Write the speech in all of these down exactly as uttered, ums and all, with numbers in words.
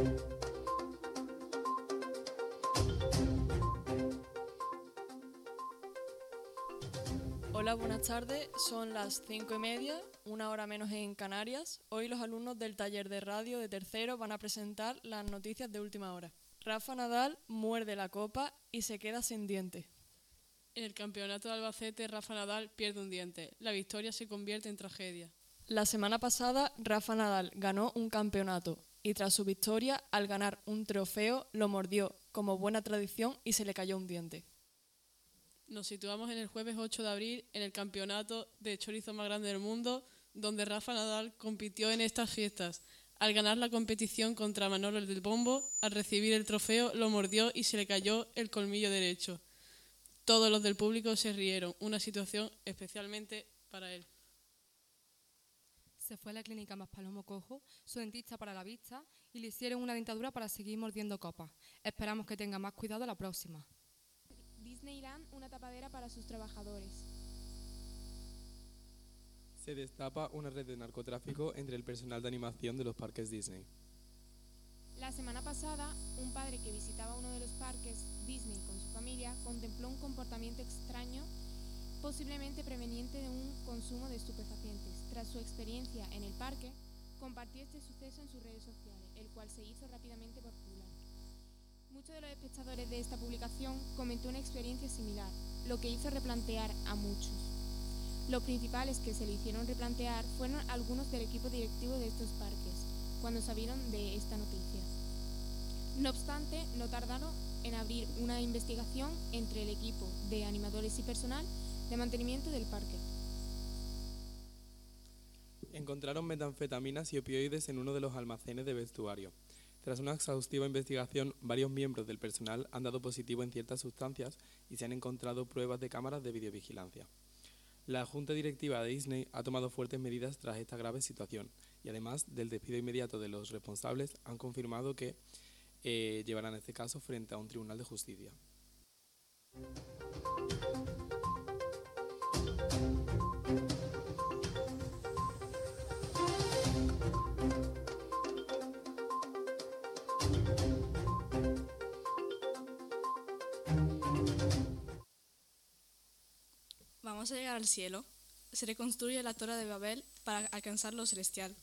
Hola, buenas tardes. Son las cinco y media, una hora menos en Canarias. Hoy los alumnos del taller de radio de tercero van a presentar las noticias de última hora. Rafa Nadal muerde la copa y se queda sin diente. En el campeonato de Albacete, Rafa Nadal pierde un diente. La victoria se convierte en tragedia. La semana pasada, Rafa Nadal ganó un campeonato y tras su victoria, al ganar un trofeo, lo mordió como buena tradición y se le cayó un diente. Nos situamos en el jueves ocho de abril en el campeonato de chorizo más grande del mundo, donde Rafa Nadal compitió en estas fiestas. Al ganar la competición contra Manolo el del Bombo, al recibir el trofeo lo mordió y se le cayó el colmillo derecho. Todos los del público se rieron, una situación especialmente para él. Se fue a la clínica Más Palomo Cojo, su dentista para la vista, y le hicieron una dentadura para seguir mordiendo copas. Esperamos que tenga más cuidado la próxima. Disneyland, una tapadera para sus trabajadores. Se destapa una red de narcotráfico entre el personal de animación de los parques Disney. La semana pasada, un padre que visitaba uno de los parques Disney con su familia contempló un comportamiento extraño, posiblemente proveniente de un consumo de estupefacientes. Tras su experiencia en el parque, compartió este suceso en sus redes sociales, el cual se hizo rápidamente popular. Muchos de los espectadores de esta publicación comentó una experiencia similar, lo que hizo replantear a muchos. Los principales que se le hicieron replantear fueron algunos del equipo directivo de estos parques, cuando sabieron de esta noticia. No obstante, no tardaron en abrir una investigación entre el equipo de animadores y personal de mantenimiento del parque. Encontraron metanfetaminas y opioides en uno de los almacenes de vestuario. Tras una exhaustiva investigación, varios miembros del personal han dado positivo en ciertas sustancias y se han encontrado pruebas de cámaras de videovigilancia. La Junta Directiva de Disney ha tomado fuertes medidas tras esta grave situación y además del despido inmediato de los responsables han confirmado que eh, llevarán este caso frente a un tribunal de justicia. Vamos a llegar al cielo. Se reconstruye la Torre de Babel para alcanzar lo celestial.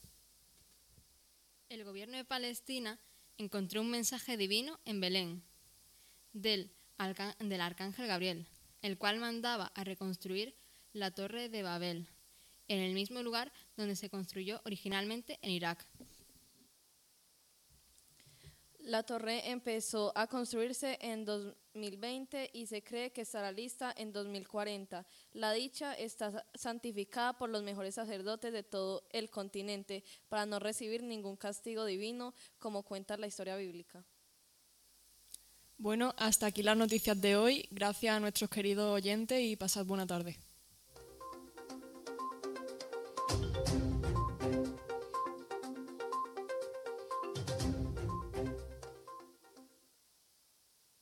El gobierno de Palestina encontró un mensaje divino en Belén del, arca- del arcángel Gabriel, el cual mandaba a reconstruir la Torre de Babel, en el mismo lugar donde se construyó originalmente en Irak. La torre empezó a construirse en dos mil veinte y se cree que estará lista en dos mil cuarenta. La dicha está santificada por los mejores sacerdotes de todo el continente para no recibir ningún castigo divino, como cuenta la historia bíblica. Bueno, hasta aquí las noticias de hoy. Gracias a nuestros queridos oyentes y pasad buena tarde.